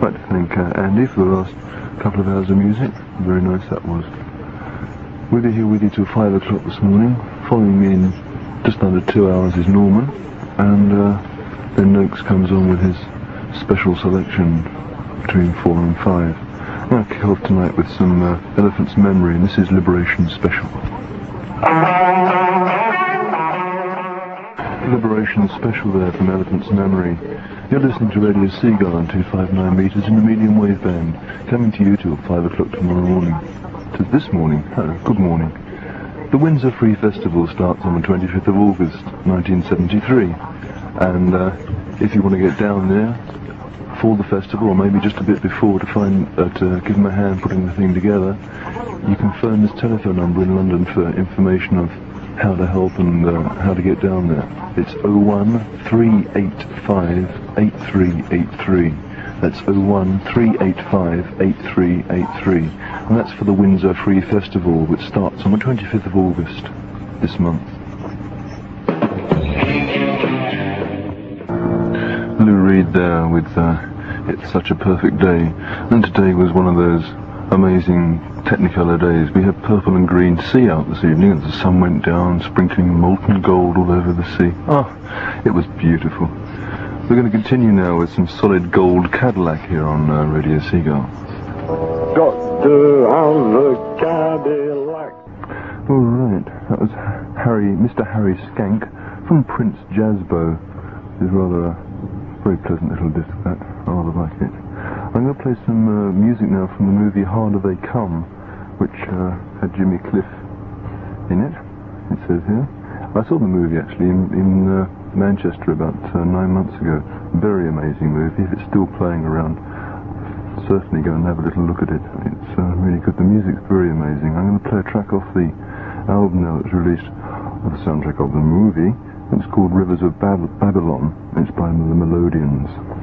I'd like to thank Andy for the last couple of hours of music. Very nice that was. We'll be here with you till 5 o'clock this morning. Following me in just under 2 hours is Norman, and then Noakes comes on with his special selection between 4 and 5. I'm going to kick off tonight with some Elephant's Memory, and this is Liberation Special. Liberation Special there from Elephant's Memory. You're listening to Radio Seagull on 259 metres in the medium wave band, coming to you till 5 o'clock tomorrow morning. To this morning, good morning. The Windsor Free Festival starts on the 25th of August 1973, and if you want to get down there for the festival, or maybe just a bit before to give them a hand putting the thing together, you can phone this telephone number in London for information of how to help and how to get down there. It's 013858383. That's 013858383. And that's for the Windsor Free Festival, which starts on the 25th of August this month. Lou Reed there with It's Such a Perfect Day. And today was one of those amazing Technicolor days. We had purple and green sea out this evening, and the sun went down, sprinkling molten gold all over the sea. It was beautiful. We're going to continue now with some solid gold Cadillac here on Radio Seagull. Got to have a Cadillac. All right, that was Mr. Harry Skank from Prince Jazzbo. It's rather a very pleasant little disc, that. I rather like it. I'm going to play some music now from the movie Harder They Come, which had Jimmy Cliff in it, it says here. I saw the movie actually in Manchester about 9 months ago. Very amazing movie. If it's still playing around, certainly go and have a little look at it. It's really good. The music's very amazing. I'm going to play a track off the album now that's released, the soundtrack of the movie. It's called Rivers of Babylon. It's by the Melodians.